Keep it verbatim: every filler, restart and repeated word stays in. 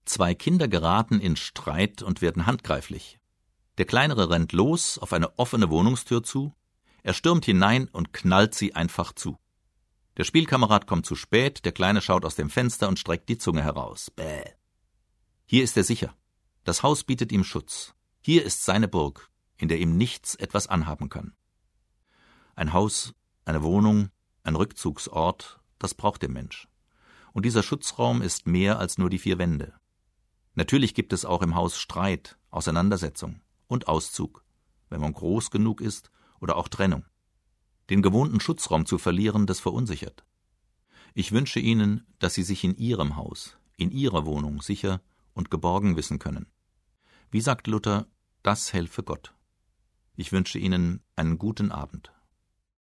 Zwei Kinder geraten in Streit und werden handgreiflich. Der Kleinere rennt los auf eine offene Wohnungstür zu, er stürmt hinein und knallt sie einfach zu. Der Spielkamerad kommt zu spät, der Kleine schaut aus dem Fenster und streckt die Zunge heraus. Bäh. Hier ist er sicher. Das Haus bietet ihm Schutz. Hier ist seine Burg, in der ihm nichts etwas anhaben kann. Ein Haus, eine Wohnung, ein Rückzugsort, das braucht der Mensch. Und dieser Schutzraum ist mehr als nur die vier Wände. Natürlich gibt es auch im Haus Streit, Auseinandersetzung und Auszug, wenn man groß genug ist, oder auch Trennung. Den gewohnten Schutzraum zu verlieren, das verunsichert. Ich wünsche Ihnen, dass Sie sich in Ihrem Haus, in Ihrer Wohnung sicher und geborgen wissen können. Wie sagt Luther, das helfe Gott. Ich wünsche Ihnen einen guten Abend.